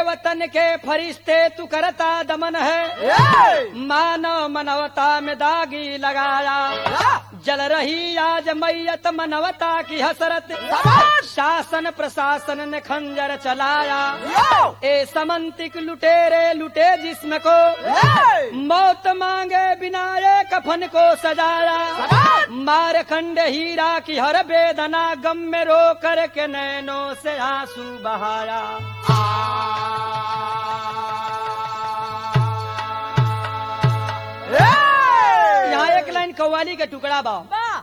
देवतन के फरिश्ते तू करता दमन है, मानव मनवता में दागी लगाया, जल रही आज मैयत मनवता की हसरत, शासन प्रशासन ने खंजर चलाया, ए समंतिक लुटेरे लुटे जिस्म को, मौत मांगे बिना ये कफन को सजाया, मार खंड हीरा की हर वेदना गम में रो कर के नैनों से आंसू बहाया। यहाँ एक लाइन कव्वाली का टुकड़ा बा,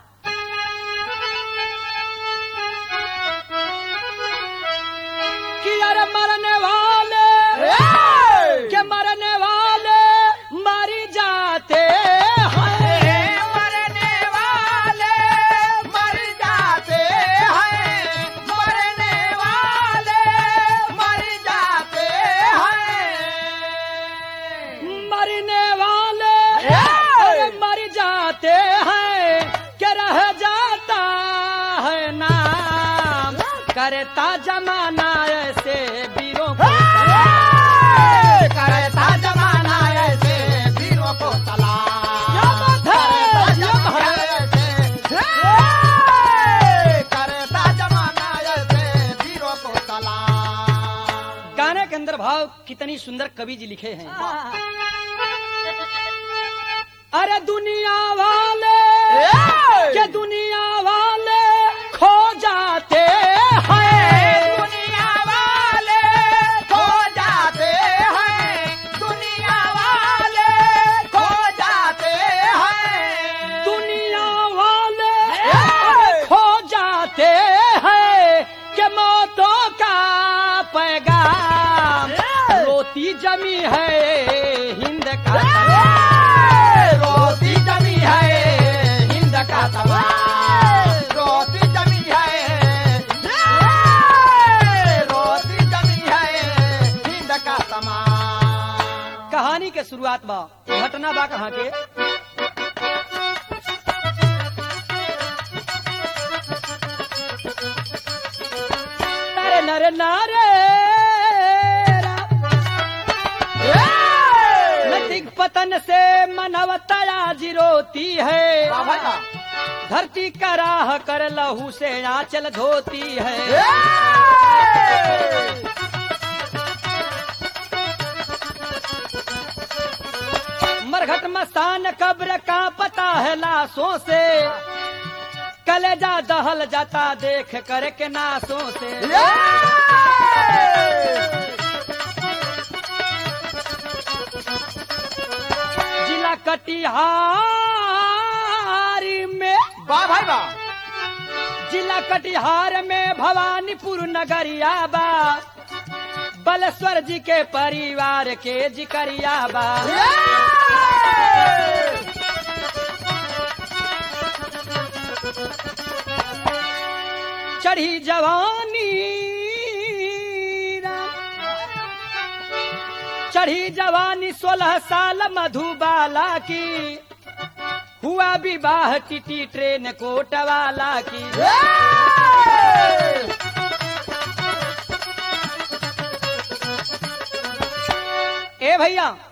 कि अरे मरने वाले के मरने वाले मारी जाते हैं, मरने वाले मर जाते हैं, मरने वाले मर जाते हैं, मरने वाले अरे मर जाते हैं, क्या रह जाता है नाम, करता जमाना ऐसे वीरों को, करता जमाना ऐसे वीरों को सलाम, करता जमाना ऐसे वीरों को सलाम। गाने के अंदर भाव कितनी सुंदर कवि जी लिखे हैं। अरे दुनिया वाले के दुनिया वाले खो जाते हैं, दुनिया वाले खो जाते हैं, दुनिया वाले खो जाते हैं, दुनिया वाले खो जाते हैं, के मौतों का पैगाम रोती जमी है हिंद का, रोती जमी है हिंद का तमाम, रोती जमी है, रोती जमी है हिंद का तमाम। कहानी के शुरुआत बा, घटना बा कहाँ के, नरे नरे नारे नैतिक पतन से मनवता आज रोती है, धरती का राह कर लहू से आंचल धोती है, मरघट मसान कब्र का पता है लाशों से, कलेजा दहल जाता देख कर के नासों से, जिला कटिहार में, वाह भाई वाह, जिला कटिहार में भवानीपुर नगरिया बा, बलेश्वर जी के परिवार के जिकरिया बा, चढ़ी जवानी चढ़ी जवानी 16 साल मधुबाला की, हुआ विवाह टीटी ट्रेन कोटवाला की, ए भैया